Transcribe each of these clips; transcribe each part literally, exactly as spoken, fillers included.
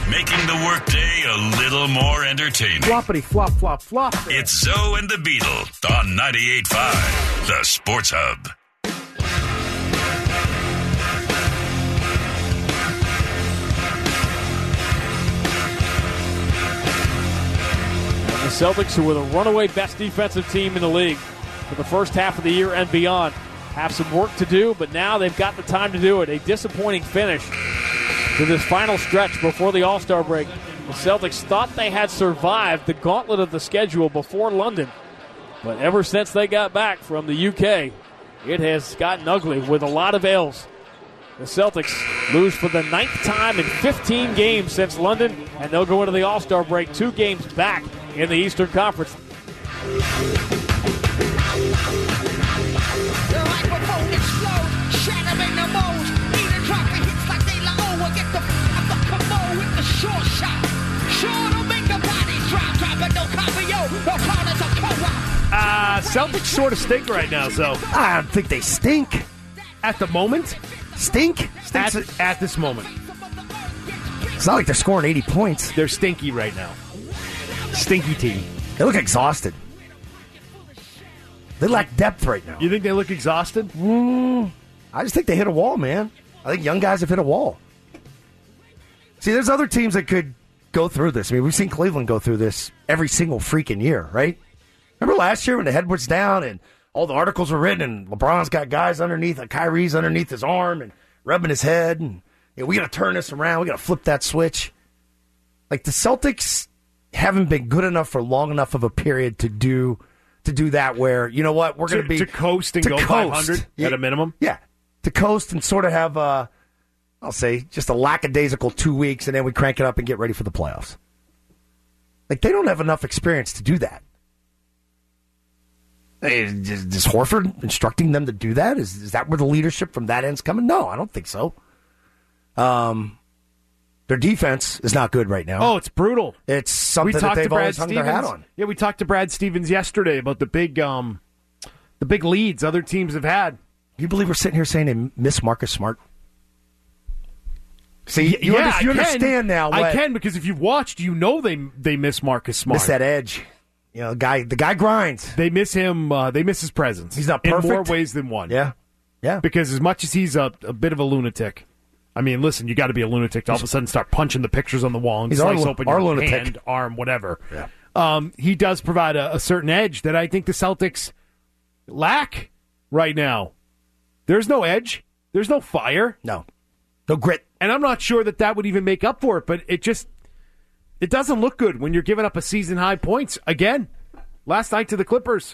making the workday a little more entertaining. Floppity flop flop flop. It's Zoe and the Beetle on ninety-eight point five, the Sports Hub. The Celtics, who were the runaway best defensive team in the league for the first half of the year and beyond, have some work to do, but now they've got the time to do it. A disappointing finish to this final stretch before the All-Star break. The Celtics thought they had survived the gauntlet of the schedule before London, but ever since they got back from the U K, it has gotten ugly with a lot of L's. The Celtics lose for the ninth time in fifteen games since London, and they'll go into the All-Star break two games back in the Eastern Conference. The microphone explodes, shattering the mold. Need a drop of hits like De La Owa. Get the f*** up the Camo with the short shot. Sure to make the bodies drop, drop, but no Cabrio, no corners of co-op. Uh, Celtics sort of stink right now, so. I don't think they stink. At the moment? Stink? At, at this moment. It's not like they're scoring eighty points. They're stinky right now. Stinky team. They look exhausted. They lack depth right now. You think they look exhausted? Mm, I just think they hit a wall, man. I think young guys have hit a wall. See, there's other teams that could go through this. I mean, we've seen Cleveland go through this every single freaking year, right? Remember last year when the head was down and all the articles were written and LeBron's got guys underneath, and Kyrie's underneath his arm and rubbing his head, and you know, we got to turn this around. We got to flip that switch. Like, the Celtics haven't been good enough for long enough of a period to do to do that where, you know what, we're going to be... To coast and to go coast. five hundred yeah. at a minimum? Yeah. To coast and sort of have, uh, I'll say, just a lackadaisical two weeks, and then we crank it up and get ready for the playoffs. Like, they don't have enough experience to do that. Is, is Horford instructing them to do that? Is, is that where the leadership from that end's coming? No, I don't think so. Um... Their defense is not good right now. Oh, it's brutal. It's something that they've always hung Stevens. their hat on. Yeah, we talked to Brad Stevens yesterday about the big, um, the big leads other teams have had. You believe we're sitting here saying they miss Marcus Smart? See, you, yeah, under, you I understand can. now. I what, can because if you've watched, you know they they miss Marcus Smart. Miss that edge. You know, the guy. The guy grinds. They miss him. Uh, they miss his presence. He's not perfect in more ways than one. Yeah, yeah. Because as much as he's a, a bit of a lunatic. I mean, listen, you got to be a lunatic to all of a sudden start punching the pictures on the wall and He's slice our, open our your lunatic. hand, arm, whatever. Yeah. Um, he does provide a, a certain edge that I think the Celtics lack right now. There's no edge. There's no fire. No. No grit. And I'm not sure that that would even make up for it, but it just it doesn't look good when you're giving up a season-high points. Again, last night to the Clippers.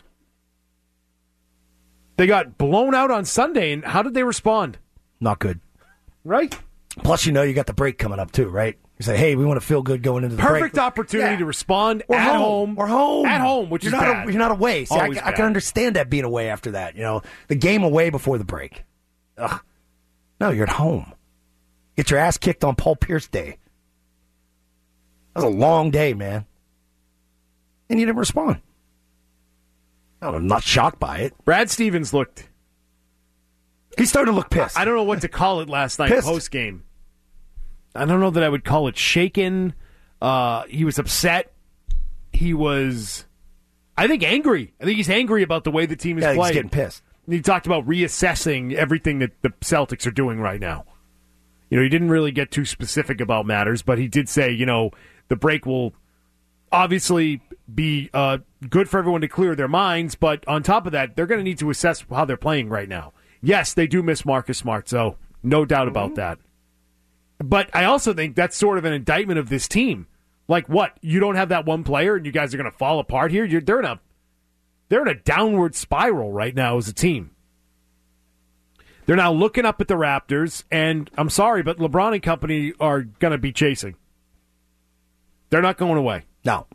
They got blown out on Sunday, and how did they respond? Not good. Right? Plus, you know, you got the break coming up, too, right? You say, hey, we want to feel good going into the Perfect break. Perfect opportunity yeah. to respond or at home. home. Or home. At home, which you're is not bad. A, you're not away. See, I, I can understand that being away after that. You know, the game away before the break. Ugh. No, you're at home. Get your ass kicked on Paul Pierce Day. That was a long day, man. And you didn't respond. I'm not shocked by it. Brad Stevens looked... He's starting to look pissed. I don't know what to call it last night post game. I don't know that I would call it shaken. Uh, he was upset. He was, I think, angry. I think he's angry about the way the team is yeah, playing. He's getting pissed. And he talked about reassessing everything that the Celtics are doing right now. You know, he didn't really get too specific about matters, but he did say, you know, the break will obviously be uh, good for everyone to clear their minds, but on top of that, they're going to need to assess how they're playing right now. Yes, they do miss Marcus Smart, so no doubt about that. But I also think that's sort of an indictment of this team. Like, what? You don't have that one player, and you guys are going to fall apart here? You're, they're in a they're in a downward spiral right now as a team. They're now looking up at the Raptors, and I'm sorry, but LeBron and company are going to be chasing. They're not going away. No.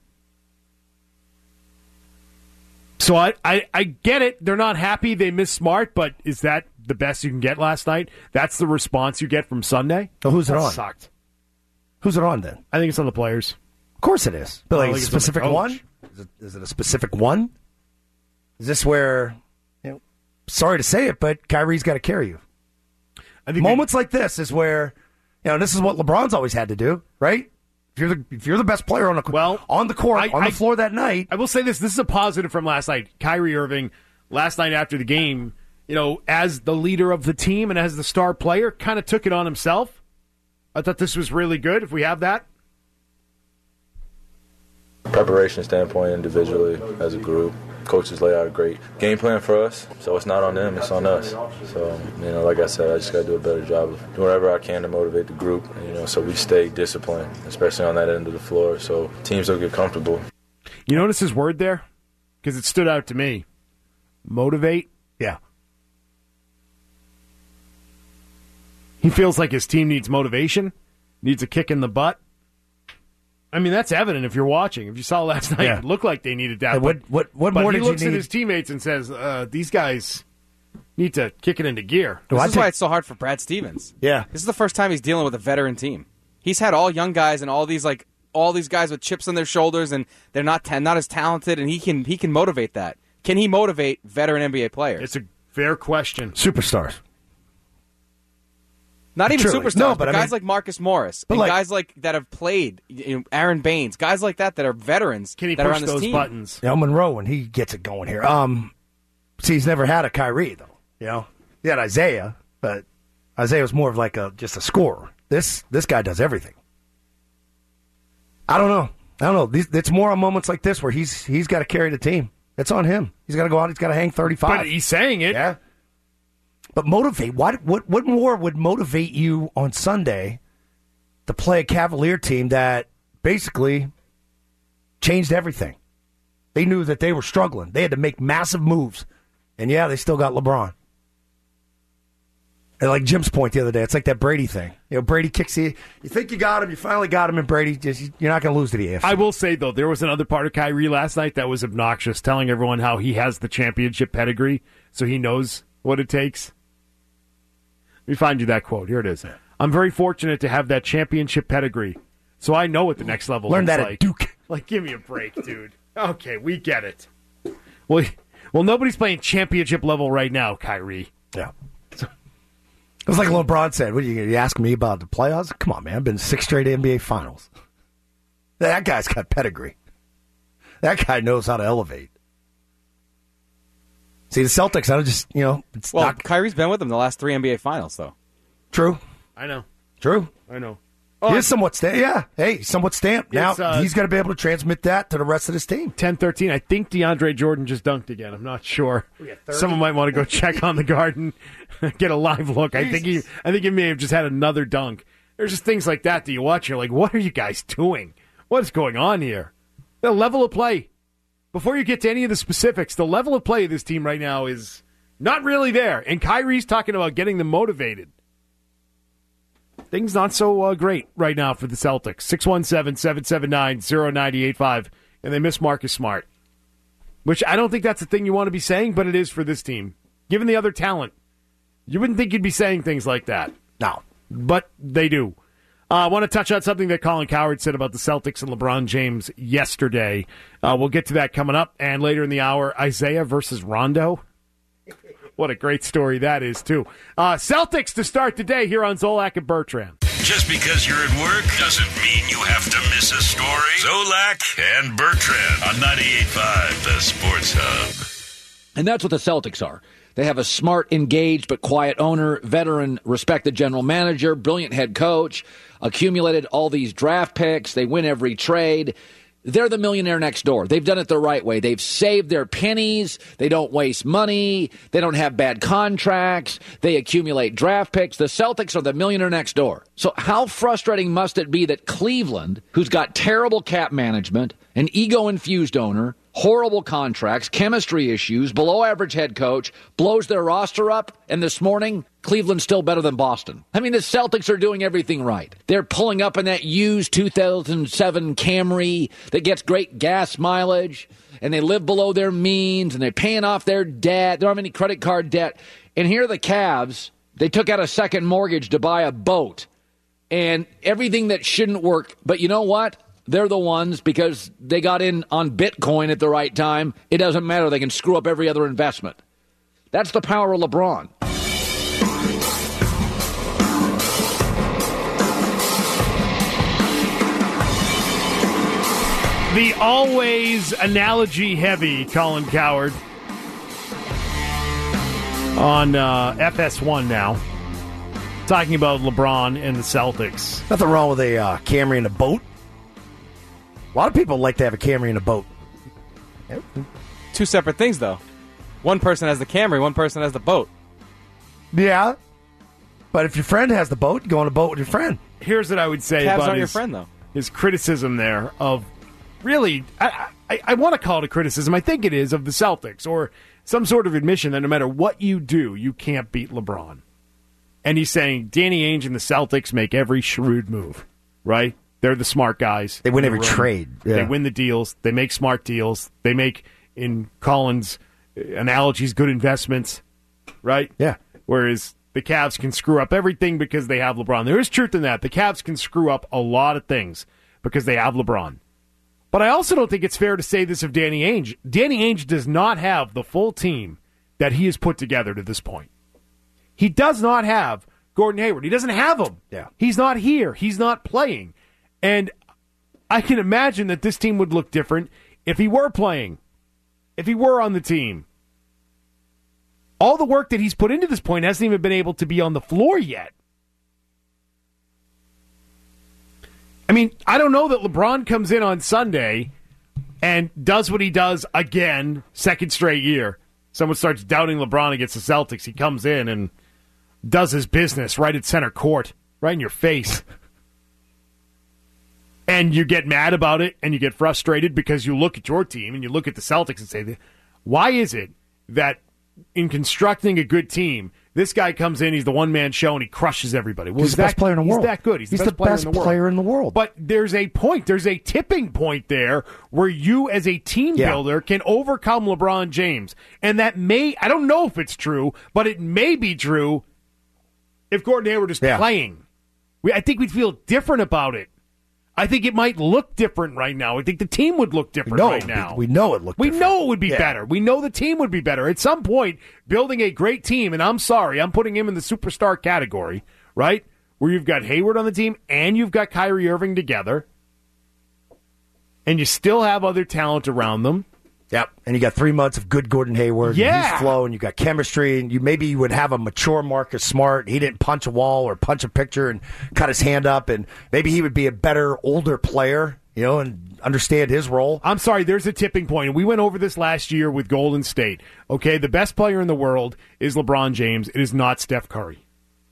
So I, I, I get it. They're not happy. They miss Smart, but is that the best you can get last night? That's the response you get from Sunday? So who's that it on? Sucked. Who's it on then? I think it's on the players. Of course it is. But like a it's specific on the one? Is it, is it a specific one? Is this where, you know, sorry to say it, but Kyrie's got to carry you. I think Moments they, like this is where, you know, this is what LeBron's always had to do, right? If you're the if you're the best player on the well, on the court, I, on the I, floor that night. I will say this. This is a positive from last night. Kyrie Irving, last night after the game, you know, as the leader of the team and as the star player, kind of took it on himself. I thought this was really good if we have that. Preparation standpoint, individually, as a group, coaches lay out a great game plan for us, so it's not on them, it's on us. So, you know, like I said, I just got to do a better job of doing whatever I can to motivate the group, you know, so we stay disciplined, especially on that end of the floor, so teams don't get comfortable. You notice his word there? Because it stood out to me. Motivate? Yeah. He feels like his team needs motivation, needs a kick in the butt. I mean, that's evident if you're watching. If you saw last night, Yeah. it looked like they needed that. Hey, what but, what what but more he did you looks need? at his teammates and says, uh, "These guys need to kick it into gear." Do This I is take- why it's so hard for Brad Stevens. Yeah. This is the first time he's dealing with a veteran team. He's had all young guys and all these like all these guys with chips on their shoulders, and they're not ta- not as talented. And he can he can motivate that. Can he motivate veteran N B A players? It's a fair question. Superstars. Not even Truly. superstars, No, but, but I guys mean- like Marcus Morris But and like- guys like that have played, you know, Aaron Baines, guys like that that are veterans Can he that are push on this those team. buttons? You know, Monroe, when he gets it going here. Um, see, he's never had a Kyrie, though. You know, he had Isaiah, but Isaiah was more of like a just a scorer. This this guy does everything. I don't know. I don't know. These, it's more on moments like this where he's he's got to carry the team. It's on him. He's got to go out. He's got to hang thirty-five. But he's saying it. Yeah. But motivate. What what what more would motivate you on Sunday to play a Cavalier team that basically changed everything? They knew that they were struggling. They had to make massive moves. And yeah, they still got LeBron. And like Jim's point the other day, it's like that Brady thing. You know, Brady kicks you. You think you got him. You finally got him, and Brady, just you're not going to lose to the A F C. I will say, though, there was another part of Kyrie last night that was obnoxious, telling everyone how he has the championship pedigree, so he knows what it takes. Let me find you that quote. Here it is. I'm very fortunate to have that championship pedigree, so I know what the next level Learn looks that like. at Duke. Like, give me a break, dude. Okay, we get it. Well, well, nobody's playing championship level right now, Kyrie. Yeah. It was like LeBron said, what are you, you asking me about the playoffs? Come on, man. I've been to six straight N B A finals. That guy's got pedigree. That guy knows how to elevate. See, the Celtics, I don't just, you know, it's Well, not Kyrie's been with them the last three N B A finals, though. true. I know. True. I know. He is somewhat stamped. Yeah. Hey, somewhat stamped. Now, It's, uh, he's got to be able to transmit that to the rest of his team. ten thirteen. I think DeAndre Jordan just dunked again. I'm not sure. Someone might want to go check on the Garden, get a live look. I think he, I think he may have just had another dunk. There's just things like that that you watch. You're like, what are you guys doing? What is going on here? The level of play. Before you get to any of the specifics, the level of play of this team right now is not really there. And Kyrie's talking about getting them motivated. Things not so uh, great right now for the Celtics. six one seven, seven seven nine, zero nine eight five. And they miss Marcus Smart. Which I don't think that's the thing you want to be saying, but it is for this team. Given the other talent, you wouldn't think you'd be saying things like that. No. But they do. Uh, I want to touch on something that Colin Cowherd said about the Celtics and LeBron James yesterday. Uh, we'll get to that coming up. And later in the hour, Isaiah versus Rondo. What a great story that is, too. Uh, Celtics to start today here on Zolak and Bertrand. Just because you're at work doesn't mean you have to miss a story. Zolak and Bertrand on ninety-eight point five, the Sports Hub. And that's what the Celtics are. They have a smart, engaged, but quiet owner, veteran, respected general manager, brilliant head coach, accumulated all these draft picks. They win every trade. They're the millionaire next door. They've done it the right way. They've saved their pennies. They don't waste money. They don't have bad contracts. They accumulate draft picks. The Celtics are the millionaire next door. So how frustrating must it be that Cleveland, who's got terrible cap management, an ego-infused owner, horrible contracts, chemistry issues, below-average head coach, blows their roster up, and this morning, Cleveland's still better than Boston. I mean, the Celtics are doing everything right. They're pulling up in that used two thousand seven Camry that gets great gas mileage, and they live below their means, and they're paying off their debt. They don't have any credit card debt. And here are the Cavs. They took out a second mortgage to buy a boat, and everything that shouldn't work. But you know what? They're the ones, because they got in on Bitcoin at the right time. It doesn't matter. They can screw up every other investment. That's the power of LeBron. The always analogy heavy Colin Cowherd on uh, F S one now, talking about LeBron and the Celtics. Nothing wrong with a uh, Camry and a boat. A lot of people like to have a Camry and a boat. Two separate things, though. One person has the Camry, one person has the boat. Yeah, but if your friend has the boat, you go on a boat with your friend. Here's what I would say Cavs about aren't his, your friend, though. his criticism there of really, I, I, I want to call it a criticism. I think it is of the Celtics, or some sort of admission that no matter what you do, you can't beat LeBron. And he's saying Danny Ainge and the Celtics make every shrewd move, right? They're the smart guys. They win in every the room. trade. Yeah. They win the deals. They make smart deals. They make, in Colin's analogies, good investments, right? Yeah. Whereas the Cavs can screw up everything because they have LeBron. There is truth in that. The Cavs can screw up a lot of things because they have LeBron. But I also don't think it's fair to say this of Danny Ainge. Danny Ainge does not have the full team that he has put together to this point. He does not have Gordon Hayward. He doesn't have him. Yeah. He's not here. He's not playing. And I can imagine that this team would look different if he were playing, if he were on the team. All the work that he's put into this point hasn't even been able to be on the floor yet. I mean, I don't know that LeBron comes in on Sunday and does what he does again, second straight year. Someone starts doubting LeBron against the Celtics. He comes in and does his business right at center court, right in your face. And you get mad about it, and you get frustrated because you look at your team and you look at the Celtics and say, why is it that in constructing a good team, this guy comes in, he's the one-man show, and he crushes everybody? Well, he's the that, best player in the world. He's that good. He's, he's the best, the player, best in the world. player in the world. But there's a point, there's a tipping point there where you as a team Yeah. builder can overcome LeBron James. And that may, I don't know if it's true, but it may be true if Gordon Hayward is Yeah. playing. We, I think we'd feel different about it. I think it might look different right now. I think the team would look different No, right now. we know it looked We different. know it would be Yeah. better. We know the team would be better. At some point, building a great team, and I'm sorry, I'm putting him in the superstar category, right? Where you've got Hayward on the team and you've got Kyrie Irving together, and you still have other talent around them. Yep, and you got three months of good Gordon Hayward. Yeah. and his flow, and you got chemistry, and you maybe you would have a mature Marcus Smart. He didn't punch a wall or punch a picture and cut his hand up, and maybe he would be a better older player, you know, and understand his role. I'm sorry, there's a tipping point. We went over this last year with Golden State. Okay, the best player in the world is LeBron James. It is not Steph Curry.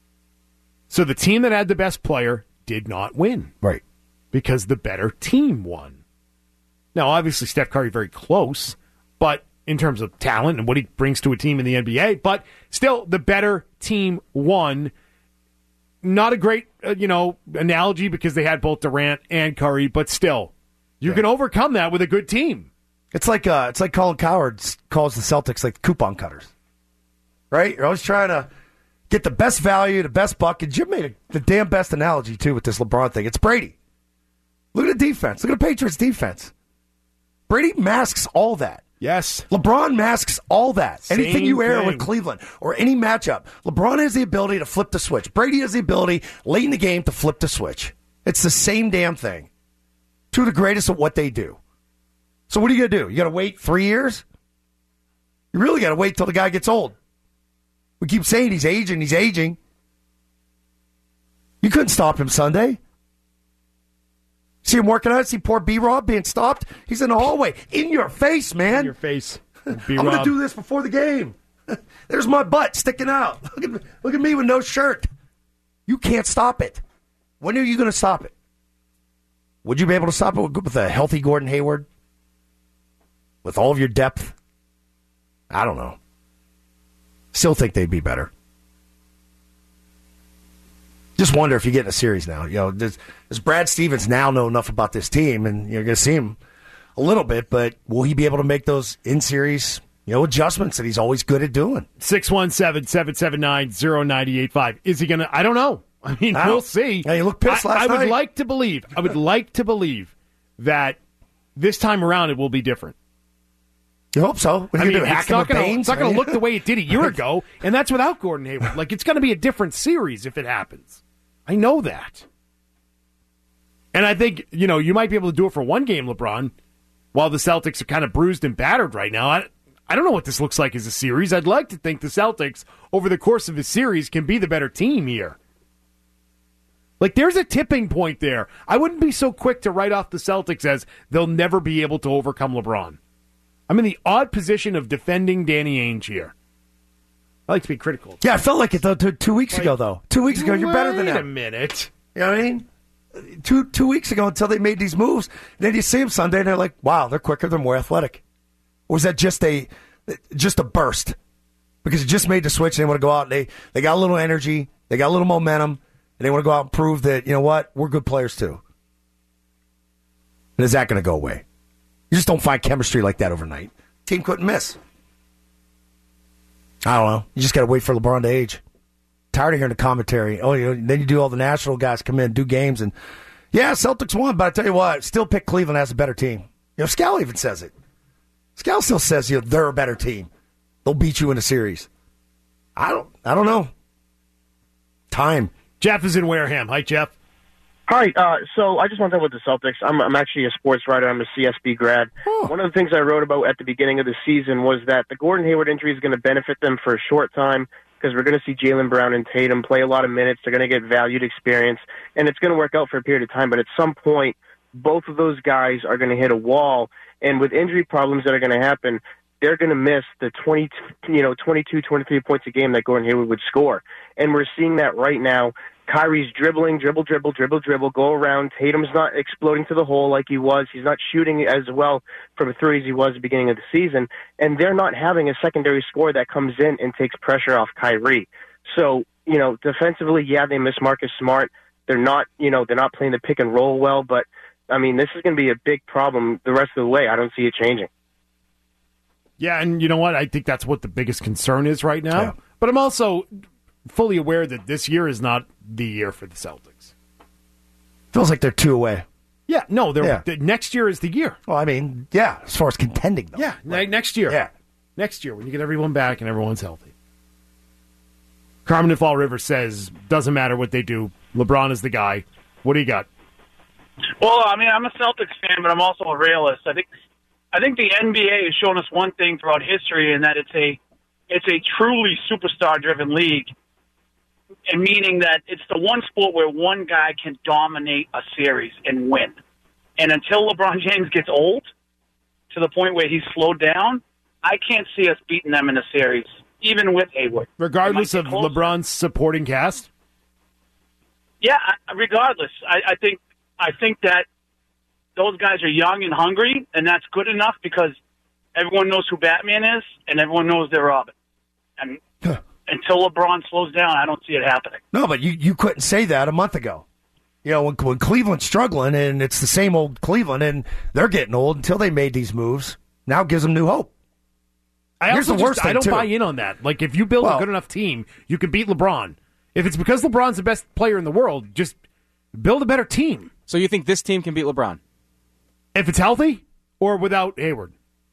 So the team that had the best player did not win. Right. Because the better team won. Now, obviously, Steph Curry very close, but in terms of talent and what he brings to a team in the N B A, but still, the better team won. Not a great, uh, you know, analogy because they had both Durant and Curry, but still, you Yeah. can overcome that with a good team. It's like uh, it's like Colin Cowherd calls the Celtics like coupon cutters, right? You're always trying to get the best value, the best buck. And Jim made a, the damn best analogy too with this LeBron thing. It's Brady. Look at the defense. Look at the Patriots' defense. Brady masks all that. Yes. LeBron masks all that. Same Anything you air thing. with Cleveland or any matchup, LeBron has the ability to flip the switch. Brady has the ability late in the game to flip the switch. It's the same damn thing. Two of the greatest at what they do. So what are you going to do? You got to wait three years? You really got to wait till the guy gets old. We keep saying he's aging, he's aging. You couldn't stop him Sunday. See him working out? See poor B-Rob being stopped? He's in the hallway. In your face, man. In your face. I'm going to do this before the game. There's my butt sticking out. Look at, look at me with no shirt. You can't stop it. When are you going to stop it? Would you be able to stop it with, with a healthy Gordon Hayward? With all of your depth? I don't know. Still think they'd be better. Just wonder if you get in a series now. You know, does, does Brad Stevens now know enough about this team, and you're going to see him a little bit, but will he be able to make those in-series, you know, adjustments that he's always good at doing? six one seven, seven seven nine, zero nine eight five. Is he going to? I don't know. I mean, I we'll don't- see. Yeah, you looked pissed I, last I would night. like to believe. I would like to believe that this time around it will be different. You hope so. What are I you mean, going to do, it's hack him not with gonna, Baines? it's not going to look the way it did a year ago, and that's without Gordon Hayward. Like, it's going to be a different series if it happens. I know that. And I think, you know, you might be able to do it for one game, LeBron. while the Celtics are kind of bruised and battered right now, I, I don't know what this looks like as a series. I'd like to think the Celtics, over the course of a series, can be the better team here. Like, there's a tipping point there. I wouldn't be so quick to write off the Celtics as they'll never be able to overcome LeBron. I'm in the odd position of defending Danny Ainge here. I like to be critical. Yeah, I felt like it, though, two, two weeks like, ago, though. Two weeks ago, you're better than that. Wait a minute. You know what I mean? Two two weeks ago until they made these moves. Then you see them Sunday, and they're like, wow, they're quicker, they're more athletic. Or was that just a just a burst? Because it just made the switch, and they want to go out, and they, they got a little energy, they got a little momentum, and they want to go out and prove that, you know what, we're good players too. And is that going to go away? You just don't find chemistry like that overnight. Team couldn't miss. I don't know. You just got to wait for LeBron to age. Tired of hearing the commentary. Oh, you know, then you do all the national guys come in, do games, and yeah, Celtics won, but I tell you what, still pick Cleveland as a better team. You know, Scal even says it. Scal still says, you know, they're a better team. They'll beat you in a series. I don't. I don't know. Time. Jeff is in Wareham. Hi, Jeff. Hi. Uh, so I just want to talk about the Celtics. I'm, I'm actually a sports writer. I'm a C S B grad. Oh. One of the things I wrote about at the beginning of the season was that the Gordon Hayward injury is going to benefit them for a short time, because we're going to see Jaylen Brown and Tatum play a lot of minutes. They're going to get valued experience, and it's going to work out for a period of time. But at some point, both of those guys are going to hit a wall, and with injury problems that are going to happen, they're going to miss the twenty, you know, twenty-two, twenty-three points a game that Gordon Hayward would score. And we're seeing that right now. Kyrie's dribbling, dribble, dribble, dribble, dribble, go around. Tatum's not exploding to the hole like he was. He's not shooting as well from three as he was at the beginning of the season. And they're not having a secondary scorer that comes in and takes pressure off Kyrie. So, you know, defensively, yeah, they miss Marcus Smart. They're not, you know, they're not playing the pick and roll well. But, I mean, this is going to be a big problem the rest of the way. I don't see it changing. Yeah, and you know what? I think that's what the biggest concern is right now. Yeah. But I'm also fully aware that this year is not the year for the Celtics. Feels like they're two away. Yeah, no, they're, yeah. The, next year is the year. Well, I mean, yeah, as far as contending, though. Yeah, right. next year. Yeah. Next year, when you get everyone back and everyone's healthy. Carmen in Fall River says, doesn't matter what they do. LeBron is the guy. What do you got? Well, I mean, I'm a Celtics fan, but I'm also a realist. I think I think the N B A has shown us one thing throughout history, and that it's a it's a truly superstar-driven league, and meaning that it's the one sport where one guy can dominate a series and win. And until LeBron James gets old, to the point where he's slowed down, I can't see us beating them in a series, even with Hayward. Regardless of closer. LeBron's supporting cast? Yeah, regardless. I, I think I think that those guys are young and hungry, and that's good enough because everyone knows who Batman is, and everyone knows they're Robin. And huh. until LeBron slows down, I don't see it happening. No, but you, you couldn't say that a month ago. You know, when, when Cleveland's struggling, and it's the same old Cleveland, and they're getting old until they made these moves, now it gives them new hope. I Here's also the worst just, thing, I don't too. buy in on that. Like, if you build well, a good enough team, you can beat LeBron. If it's because LeBron's the best player in the world, just build a better team. So you think this team can beat LeBron? If it's healthy, or without Hayward?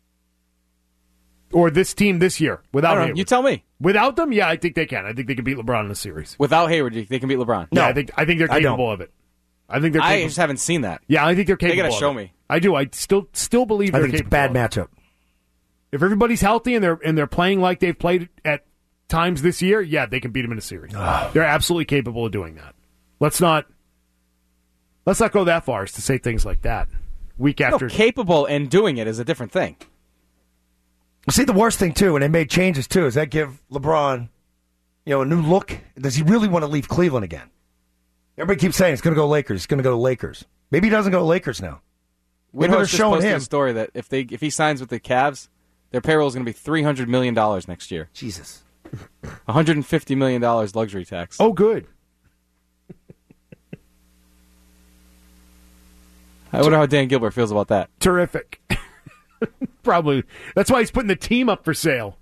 Or this team this year, without I don't know. Hayward? You tell me. Without them, yeah, I think they can. I think they can beat LeBron in a series. Without Hayward, they can beat LeBron? No, yeah, I think I think they're capable of it. I think they're capable. I just haven't seen that. Yeah, I think they're capable. They got to show of it. me. I do. I still still believe I they're think it's a capable. bad matchup. If everybody's healthy and they're and they're playing like they've played at times this year, yeah, they can beat them in a series. They're absolutely capable of doing that. Let's not let's not go that far as to say things like that. Week after no, capable and doing it is a different thing. See, the worst thing too, and they made changes too, is that give LeBron, you know, a new look. Does he really want to leave Cleveland again? Everybody keeps saying it's going to go Lakers. It's going to go to Lakers. Maybe he doesn't go to Lakers now. We know just posted him. a story that if they if he signs with the Cavs, their payroll is going to be three hundred million dollars next year. Jesus, one hundred fifty million dollars luxury tax. Oh, good. I wonder how Dan Gilbert feels about that. Terrific. Probably. That's why he's putting the team up for sale.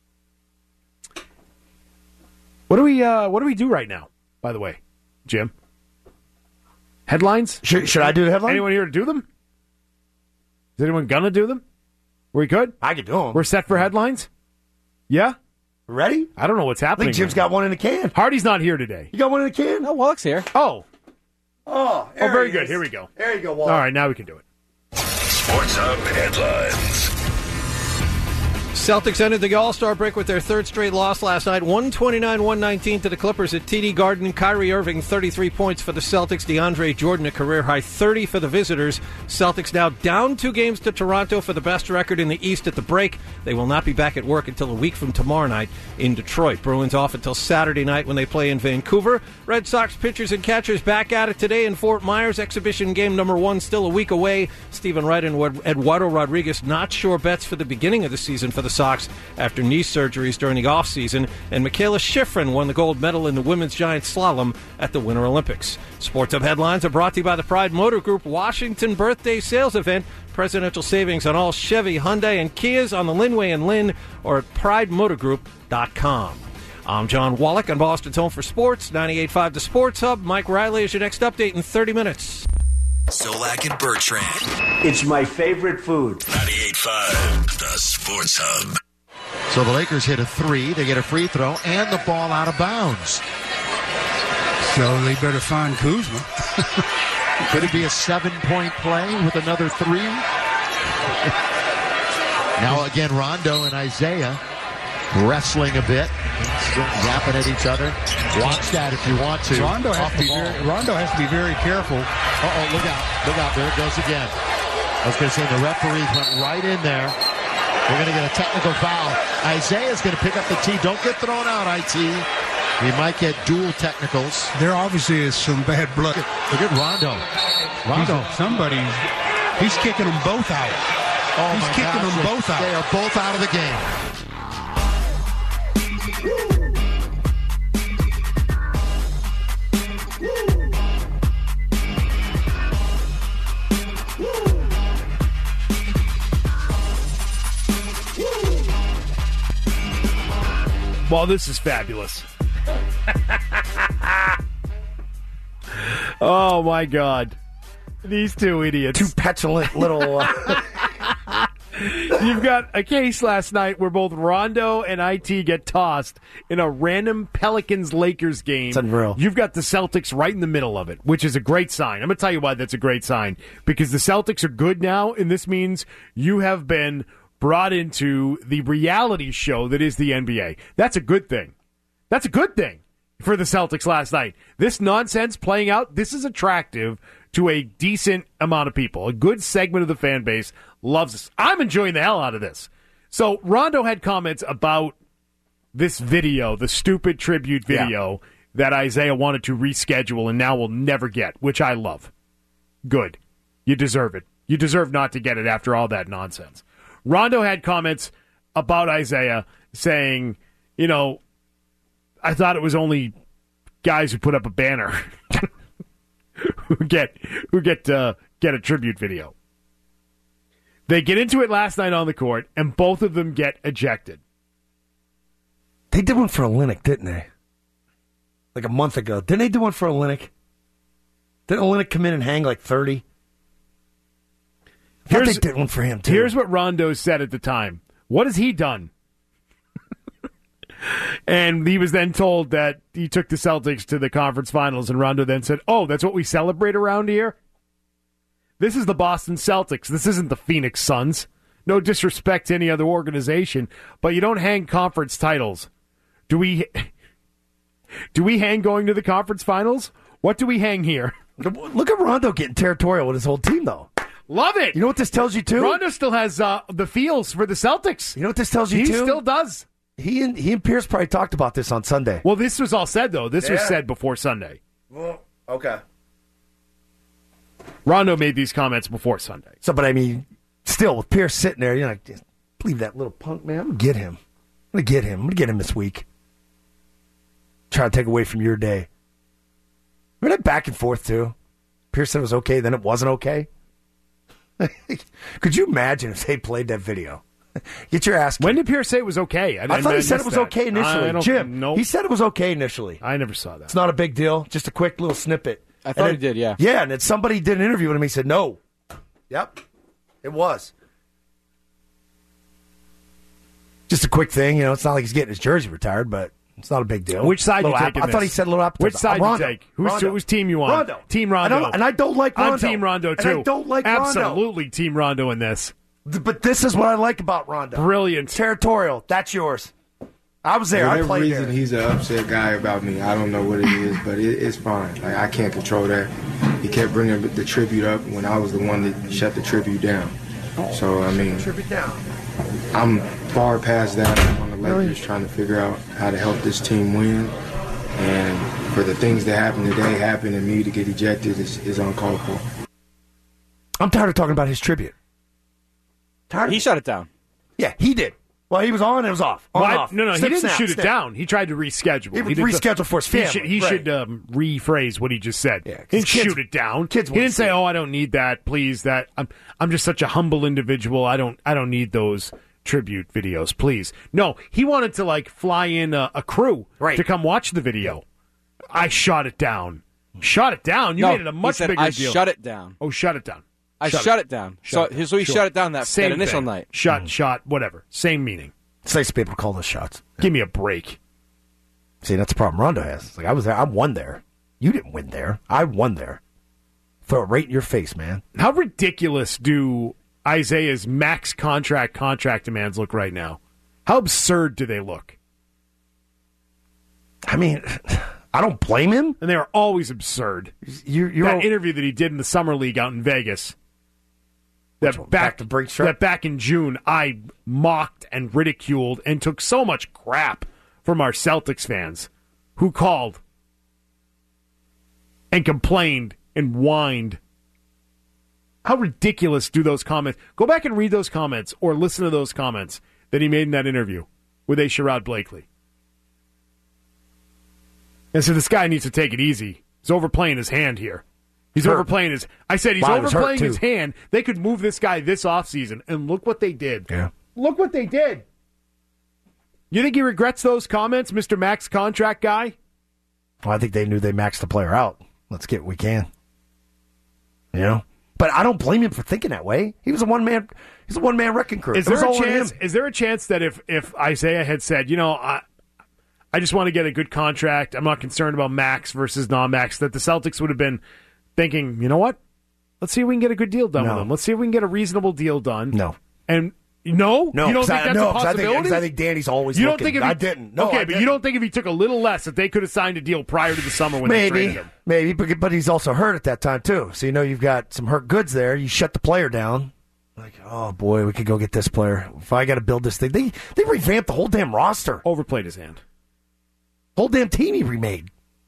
What do we uh, What do we do right now, by the way, Jim? Headlines? Should, should I do the headlines? Anyone here to do them? Is anyone going to do them? We could? I could do them. We're set for headlines? Yeah? Ready? I don't know what's I happening. think Jim's right got now. one in the can. Hardy's not here today. You got one in the can? No, Wallach's here. Oh. Oh, Oh, very good. Here we go. There you go, Walt. All right, now we can do it. Sports Hub headlines. Celtics ended the All-Star break with their third straight loss last night, one twenty-nine one nineteen to the Clippers at T D Garden. Kyrie Irving, thirty-three points for the Celtics. DeAndre Jordan, a career-high thirty for the visitors. Celtics now down two games to Toronto for the best record in the East at the break. They will not be back at work until a week from tomorrow night in Detroit. Bruins off until Saturday night when they play in Vancouver. Red Sox pitchers and catchers back at it today in Fort Myers. Exhibition game number one still a week away. Stephen Wright and Eduardo Rodriguez not sure bets for the beginning of the season for the Sox after knee surgeries during the offseason, and Michaela Schifrin won the gold medal in the women's giant slalom at the Winter Olympics. Sports Hub headlines are brought to you by the Pride Motor Group Washington Birthday Sales Event. Presidential savings on all Chevy, Hyundai, and Kias on the Linway and Lynn or at pride motor group dot com. I'm John Wallach on Boston's Home for Sports, ninety-eight point five The Sports Hub. Mike Riley is your next update in thirty minutes. Zolak and Bertrand. It's my favorite food. ninety-eight point five The Sports Hub. So the Lakers hit a three. They get a free throw and the ball out of bounds. So they better find Kuzma. Could it be a seven-point play with another three? Now again, Rondo and Isaiah wrestling a bit, still yapping at each other. Watch that if you want to. Rondo has, to be, very, Rondo has to be very careful. Uh-oh, look out. Look out. There it goes again. I was going to say the referees went right in there. We're going to get a technical foul. Isaiah's going to pick up the tee. Don't get thrown out, I T. We might get dual technicals. There obviously is some bad blood. Look at, look at Rondo. Rondo. He's, somebody, he's kicking them both out. Oh he's my kicking gosh, them both out. They are both out of the game. Well, this is fabulous. Oh, my God. These two idiots. Two petulant little... Uh... You've got a case last night where both Rondo and I T get tossed in a random Pelicans-Lakers game. It's unreal. You've got the Celtics right in the middle of it, which is a great sign. I'm going to tell you why that's a great sign. Because the Celtics are good now, and this means you have been brought into the reality show that is the N B A. That's a good thing. That's a good thing for the Celtics last night. This nonsense playing out, this is attractive to a decent amount of people. A good segment of the fan base loves this. I'm enjoying the hell out of this. So Rondo had comments about this video, the stupid tribute video yeah. that Isaiah wanted to reschedule and now will never get, which I love. Good. You deserve it. You deserve not to get it after all that nonsense. Rondo had comments about Isaiah saying, you know, I thought it was only guys who put up a banner who get who get uh, get a tribute video. They get into it last night on the court, and both of them get ejected. They did one for Olynyk, didn't they? Like a month ago. Didn't they do one for Olynyk? Didn't Olynyk come in and hang like thirty? I thought they did one for him, too. Here's what Rondo said at the time. What has he done? And he was then told that he took the Celtics to the conference finals, and Rondo then said, oh, that's what we celebrate around here? This is the Boston Celtics. This isn't the Phoenix Suns. No disrespect to any other organization, but you don't hang conference titles. Do we do we hang going to the conference finals? What do we hang here? Look at Rondo getting territorial with his whole team, though. Love it. You know what this tells you, too? Rondo still has uh, the feels for the Celtics. You know what this tells you, he too? He still does. He and he and Pierce probably talked about this on Sunday. Well, this was all said, though. This yeah. was said before Sunday. Well, okay. Rondo made these comments before Sunday. So, but I mean, still, with Pierce sitting there, you're like, believe that little punk, man. I'm going to get him. I'm going to get him. I'm going to get him this week. Try to take away from your day. Remember that back and forth, too? Pierce said it was okay, then it wasn't okay. Could you imagine if they played that video? Get your ass kicked. When did Pierce say it was okay? I, I thought I he said it was that. okay initially. I Jim, nope. he said it was okay initially. I never saw that. It's not a big deal. Just a quick little snippet. I thought then, he did, yeah. Yeah, and then somebody did an interview with him. He said, no. Yep, it was. Just a quick thing. You know, it's not like he's getting his jersey retired, but It's not a big deal. Which side Little you app- taking I thought this? he said little appetizer. Which side Uh, you Rondo. take? Who's, Rondo. who's team you on? Rondo. Team Rondo. I don't, and I don't like Rondo. I'm Team Rondo, too. And I don't like Rondo. Absolutely Team Rondo in this. But this is what I like about Rondo. Brilliant. Territorial. That's yours. I was there. I Whatever played reason there. he's an upset guy about me. I don't know what it is, but it, it's fine. Like, I can't control that. He kept bringing the tribute up when I was the one that shut the tribute down. So, I mean, Tribute down. I'm far past that. I'm on the Lakers trying to figure out how to help this team win. And for the things that happened today happen to me to get ejected is, is uncalled for. I'm tired of talking about his tribute. Tired. He shut it down. Yeah, he did. Well, he was on and it was off. On Well, and I- off. no, no, Snip, he didn't snap, shoot snip. it down. He tried to reschedule. He would didn't- reschedule for his He family, should, he right. should um, rephrase what he just said. he didn't kids- shoot it down. kids he wanna didn't say, see it. "Oh, I don't need that. Please, that I'm I'm just such a humble individual. I don't I don't need those tribute videos. Please." No, he wanted to like fly in a, a crew Right. to come watch the video. I shot it down. Shot it down. You No, made it a he much said, bigger I deal. shut it down. Oh, shut it down. I shut it down. So- it so he shut it down that- Same that initial thing. night. Shut, shot, whatever. Same meaning. It's nice to be able to call those shots. Give me a break. See, that's the problem Rondo has. It's like, I was there. I won there. You didn't win there. I won there. Throw it right in your face, man. How ridiculous do Isaiah's max contract contract demands look right now? How absurd do they look? I mean, I don't blame him. And they are always absurd. You're, you're that all- interview that he did in the summer league out in Vegas. That one? back, Back to Brink Strip? that back in June, I mocked and ridiculed and took so much crap from our Celtics fans who called and complained and whined. How ridiculous do those comments? Go back and read those comments or listen to those comments that he made in that interview with A. Sherrod Blakely. And so this guy needs to take it easy. He's overplaying his hand here. He's Hurt. overplaying his... I said he's Wow, he was hurt, overplaying his too. hand. They could move this guy this offseason, and look what they did. Yeah. Look what they did. You think he regrets those comments, Mister Max contract guy? Well, I think they knew they maxed the player out. Let's get what we can. You know? But I don't blame him for thinking that way. He was a one man he's a one man wrecking crew. Is It was there a all on chance? him. Is there a chance that if, if Isaiah had said, you know, I I just want to get a good contract, I'm not concerned about max versus non-max, that the Celtics would have been thinking, you know what? Let's see if we can get a good deal done No. with him. Let's see if we can get a reasonable deal done. No. And no, No, you don't 'cause think I- that's no, a 'cause I think- possibility? 'cause I think Danny's always You don't looking. think if he, I didn't. No, okay, I but didn't. you don't think if he took a little less that they could have signed a deal prior to the summer when they Maybe, traded him? maybe, but, but he's also hurt at that time too. So you know you've got some hurt goods there. You shut the player down. Like, oh boy, we could go get this player. If I got to build this thing, they they revamped the whole damn roster. Overplayed his hand. Whole damn team he remade.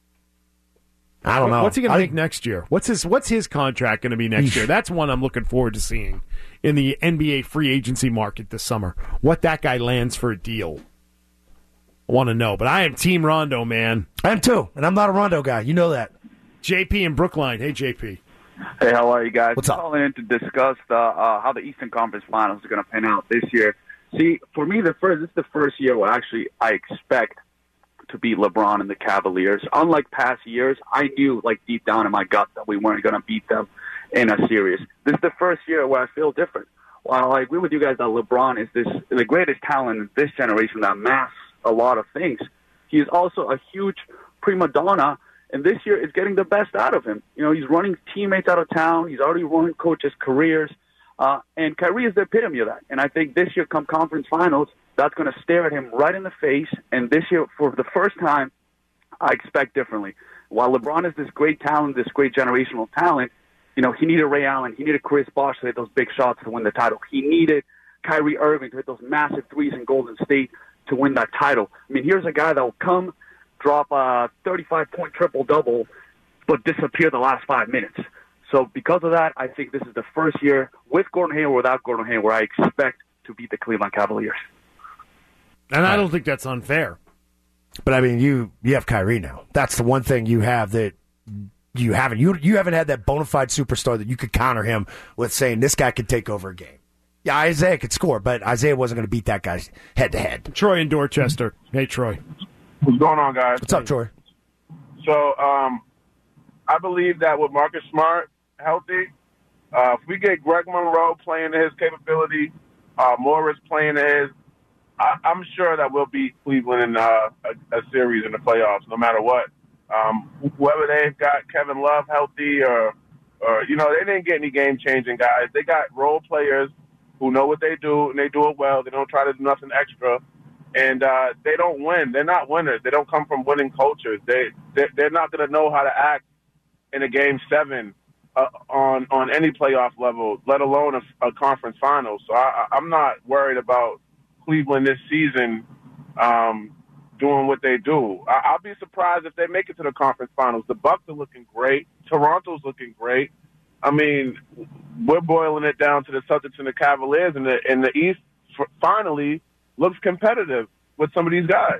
I don't know. What's he going to I- make next year? What's his What's his contract going to be next Eesh. year? That's one I'm looking forward to seeing in the N B A free agency market this summer. What that guy lands for a deal. I want to know. But I am Team Rondo, man. I am too, and I'm not a Rondo guy. You know that. J P in Brookline. Hey, J P. Hey, how are you guys? What's I'm up? calling in to discuss the, uh, how the Eastern Conference Finals are going to pan out this year. See, for me, the first this is the first year where actually I expect to beat LeBron and the Cavaliers. Unlike past years, I knew, like deep down in my gut, that we weren't going to beat them in a series. This is the first year where I feel different. While I agree with you guys that LeBron is this the greatest talent in this generation that masks a lot of things, he is also a huge prima donna. And this year is getting the best out of him. You know, he's running teammates out of town. He's already ruined coaches' careers. Uh, and Kyrie is the epitome of that. And I think this year, come conference finals, that's going to stare at him right in the face. And this year, for the first time, I expect differently. While LeBron is this great talent, this great generational talent, you know, he needed Ray Allen. He needed Chris Bosh to hit those big shots to win the title. He needed Kyrie Irving to hit those massive threes in Golden State to win that title. I mean, here's a guy that will come – drop a thirty-five point triple-double, but disappear the last five minutes. So because of that, I think this is the first year with Gordon Hayward, without Gordon Hayward, I expect to beat the Cleveland Cavaliers. And I don't think that's unfair. But I mean, you you have Kyrie now. That's the one thing you have that you haven't. You you haven't had that bona fide superstar that you could counter him with saying this guy could take over a game. Yeah, Isaiah could score, but Isaiah wasn't going to beat that guy head to head. Troy in Dorchester. Hey, Troy. What's going on, guys? What's up, Troy? So, um, I believe that with Marcus Smart healthy, uh, if we get Greg Monroe playing to his capability, uh, Morris playing to his I, I'm sure that we'll beat Cleveland in uh, a, a series in the playoffs, no matter what. Um, whether they've got Kevin Love healthy or, or, you know, they didn't get any game-changing guys. They got role players who know what they do, and they do it well. They don't try to do nothing extra. And uh, they don't win. They're not winners. They don't come from winning cultures. They, they're, they're not going to know how to act in a game seven uh, on, on any playoff level, let alone a, a conference final. So I, I'm not worried about Cleveland this season um, doing what they do. I, I'll be surprised if they make it to the conference finals. The Bucks are looking great. Toronto's looking great. I mean, we're boiling it down to the Celtics and the Cavaliers, and the, and the East f- finally looks competitive with some of these guys.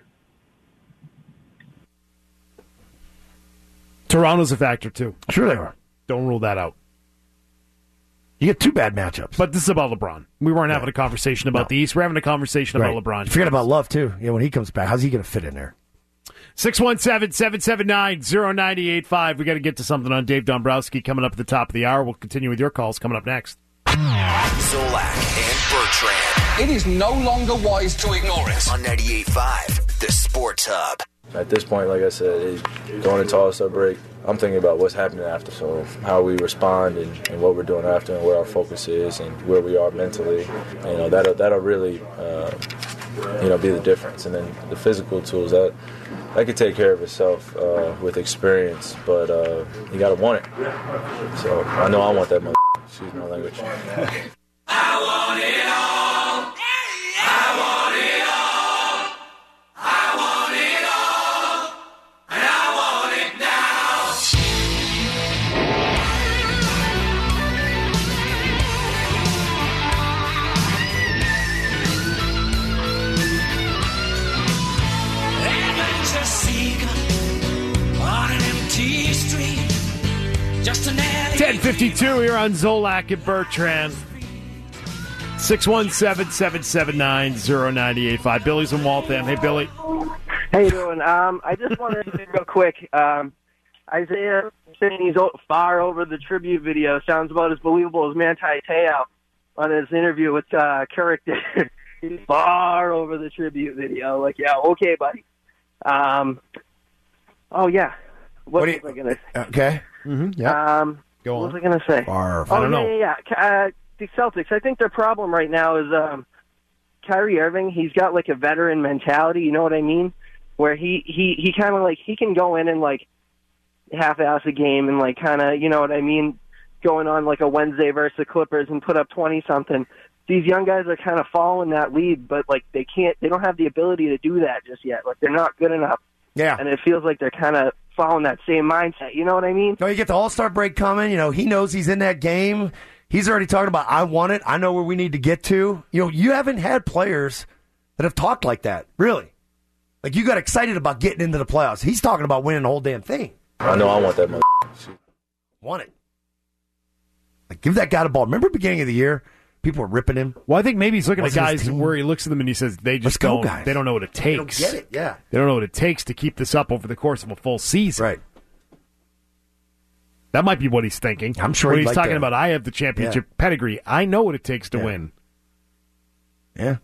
Toronto's a factor, too. Sure they are. Don't rule that out. You get two bad matchups. But this is about LeBron. We weren't having a conversation about No. the East. We're having a conversation Right. about LeBron. Forget about Love, too. You know, when he comes back, how's he going to fit in there? six one seven, seven seven nine, zero nine eight five. We got to get to something on Dave Dombrowski coming up at the top of the hour. We'll continue with your calls coming up next. Zolak and Bertrand. It is no longer wise to ignore it. On ninety-eight point five, the Sports Hub. At this point, like I said, it, going into All-Star break, I'm thinking about what's happening after, so how we respond and, and what we're doing after and where our focus is and where we are mentally. You know, that'll, that'll really, uh, you know, be the difference. And then the physical tools, that that could take care of itself uh, with experience, but uh, you got to want it. So I know I want that, mother- excuse my language. I want it all. I want it all. I want it all. And I want it now. Adventure seeker on an empty street. Just an alley. ten fifty-two here on Zolak and Bertrand. six one seven, seven seven nine, zero nine eight five. Billy's in Waltham. Hey, Billy. How you doing? Um, I just wanted to say real quick. Um, Isaiah saying he's o- far over the tribute video sounds about as believable as Manti Te'o on his interview with uh, Carrick did. He's far over the tribute video. Like, yeah, okay, buddy. Um, oh, yeah. What, What do you- was I going to say? Okay. Mm-hmm. Yeah. Um, Go what was I going to say? Far. Oh, I don't yeah, know. yeah, yeah. Uh, the Celtics, I think their problem right now is um, Kyrie Irving. He's got, like, a veteran mentality, you know what I mean? Where he, he, he kind of, like, he can go in and, like, half-ass a game and, like, kind of, you know what I mean, going on, like, a Wednesday versus the Clippers and put up twenty-something. These young guys are kind of following that lead, but, like, they can't, they don't have the ability to do that just yet. Like, they're not good enough. Yeah. And it feels like they're kind of following that same mindset. You know what I mean? No, you get the All-Star break coming. You know, he knows he's in that game. He's already talking about, I want it. I know where we need to get to. You know, you haven't had players that have talked like that, really. Like, you got excited about getting into the playoffs. He's talking about winning the whole damn thing. I know I want that, mother- Want it. Like, give that guy the ball. Remember beginning of the year? People were ripping him. Well, I think maybe he's looking Wasn't at his guys team. where he looks at them and he says they just Let's go, don't, guys. they don't know what it They don't takes. get it, yeah. They don't know what it takes to keep this up over the course of a full season. Right. That might be what he's thinking. I'm sure when he'd he's like talking to- about, I have the championship pedigree. I know what it takes to Yeah. win. Yeah.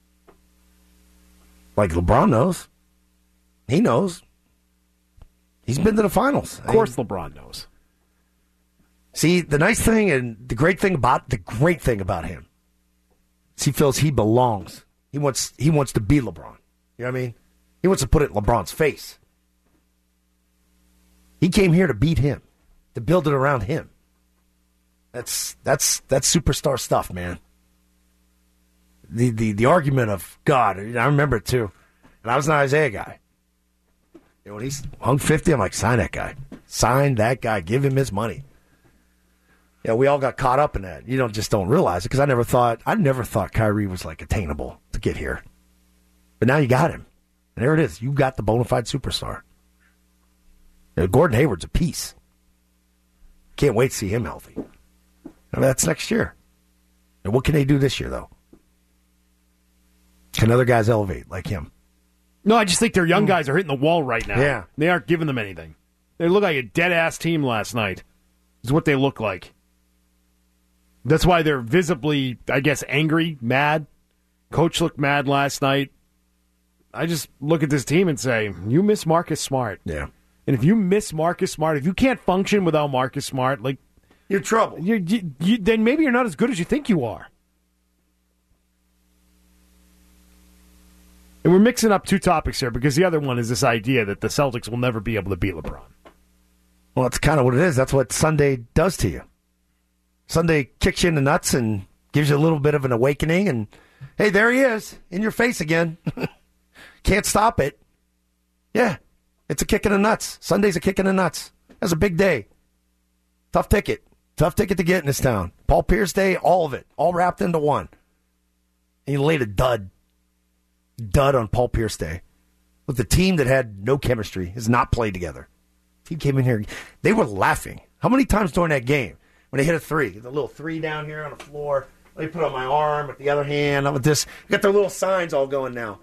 Like LeBron knows. He knows. He's been to the finals. Of course, LeBron knows. See, the nice thing and the great thing about the great thing about him is he feels he belongs. He wants he wants to be LeBron. You know what I mean? He wants to put it in LeBron's face. He came here to beat him, to build it around him. That's that's that's superstar stuff, man. The the the argument of God, I remember it too. And I was an Isaiah guy. You know, when he's hung fifty, I'm like, sign that guy. Sign that guy. Give him his money. Yeah, we all got caught up in that. You don't just don't realize it because I never thought I never thought Kyrie was like attainable to get here. But now you got him. And there it is. You got the bona fide superstar. You know, Gordon Hayward's a piece. Can't wait to see him healthy. I mean, that's next year. And what can they do this year, though? Can other guys elevate like him? No, I just think their young guys are hitting the wall right now. Yeah. They aren't giving them anything. They look like a dead-ass team last night, is what they look like. That's why they're visibly, I guess, angry, mad, Coach looked mad last night. I just look at this team and say, you miss Marcus Smart. Yeah. And if you miss Marcus Smart, if you can't function without Marcus Smart, like you're trouble. You, you, you, then maybe you're not as good as you think you are. And we're mixing up two topics here because the other one is this idea that the Celtics will never be able to beat LeBron. Well, that's kind of what it is. That's what Sunday does to you. Sunday kicks you in the nuts and gives you a little bit of an awakening. And, hey, there he is, in your face again. Can't stop it. Yeah, it's a kick in the nuts. Sunday's a kick in the nuts. That's a big day. Tough ticket. Tough ticket to get in this town. Paul Pierce Day, all of it. All wrapped into one. And you laid a dud. Dud on Paul Pierce Day. With the team that had no chemistry, has not played together. Team came in here. They were laughing. How many times during that game when they hit a three? The little three down here on the floor. Let me put it on my arm with the other hand. I'm with this. Got their little signs all going now.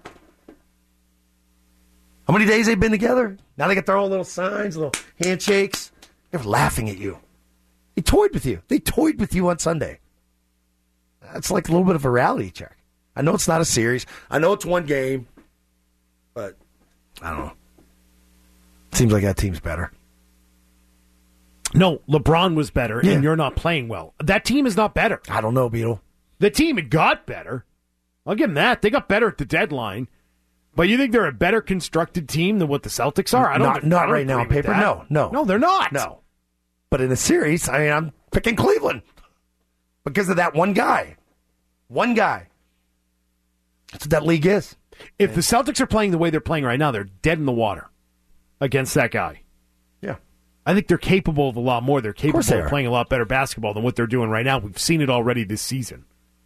How many days they've been together? Now they got their own little signs, little handshakes. They were laughing at you. They toyed with you. They toyed with you on Sunday. That's like a little bit of a reality check. I know it's not a series. I know it's one game. But, I don't know. Seems like that team's better. No, LeBron was better, Yeah. and you're not playing well. That team is not better. I don't know, Beetle. The team had got better. I'll give them that. They got better at the deadline. But you think they're a better constructed team than what the Celtics are? I don't. Not, not I don't right now on agree with paper. that. No, no. No, they're not. No. But in a series, I mean, I'm picking Cleveland because of that one guy. One guy. That's what that league is. If yeah. the Celtics are playing the way they're playing right now, they're dead in the water against that guy. Yeah. I think they're capable of a lot more. They're capable of, they of are. playing a lot better basketball than what they're doing right now. We've seen it already this season.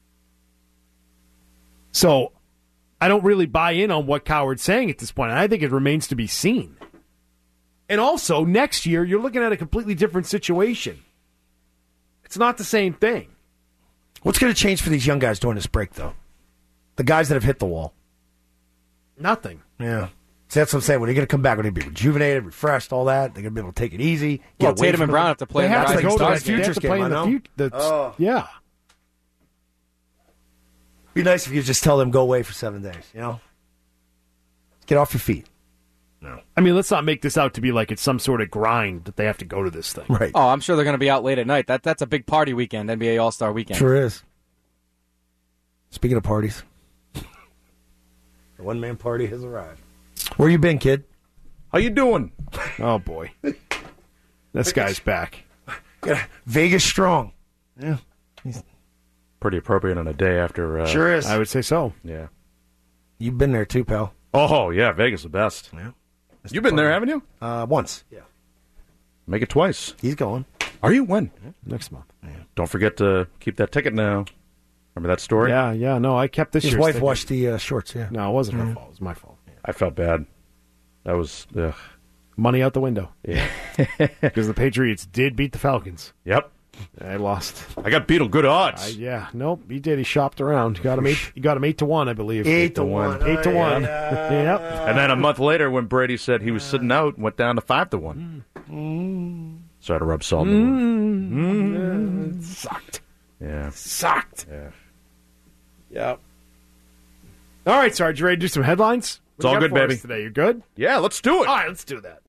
So I don't really buy in on what Coward's saying at this point. I think it remains to be seen. And also, next year, you're looking at a completely different situation. It's not the same thing. What's going to change for these young guys during this break, though? The guys that have hit the wall. Nothing. Yeah. See, that's what I'm saying. When they're going to come back, when they're going to be rejuvenated, refreshed, all that, they're going to be able to take it easy. Well, get away Tatum from and Brown the- have to play They in the have to Rising go to Stars that game. they have to game, play I in the know. future. That's, Oh. Yeah. Be nice if you just tell them go away for seven days, you know? Get off your feet. No. I mean, let's not make this out to be like it's some sort of grind that they have to go to this thing. Right. Oh, I'm sure they're going to be out late at night. That That's a big party weekend, N B A All-Star weekend. Sure is. Speaking of parties, the one-man party has arrived. Where you been, kid? How you doing? Oh, boy. This guy's back. Yeah, Vegas strong. Yeah. Pretty appropriate on a day after. Uh, Sure is. I would say so. Yeah. You've been there too, pal. Oh, yeah, Vegas the best. Yeah. You've been there, haven't you? Uh, once. Yeah. Make it twice. He's going. Are you? When? Next month. Yeah. Don't forget to keep that ticket now. Remember that story? Yeah, yeah. No, I kept this His year's wife ticket. washed the uh, shorts, yeah. No, it wasn't Mm-hmm. her fault. It was my fault. I felt bad. That was, ugh. Money out the window. Yeah. Because the Patriots did beat the Falcons. Yep. I lost. I got Beetle good odds. I, yeah, nope, he did. He shopped around. Got him eight. He got him eight to one, I believe. Eight to one. Eight to Oh, one. yeah. Yep. And then a month later, when Brady said he was sitting out, went down to five to one. Mm. So I had to rub salt in the wound. Mm. Sucked. Yeah. Sucked. Yeah. Yep. All right, Sarge, you ready to do some headlines? What It's do you all got good, for us baby. Today, you good? Yeah, let's do it. All right, let's do that.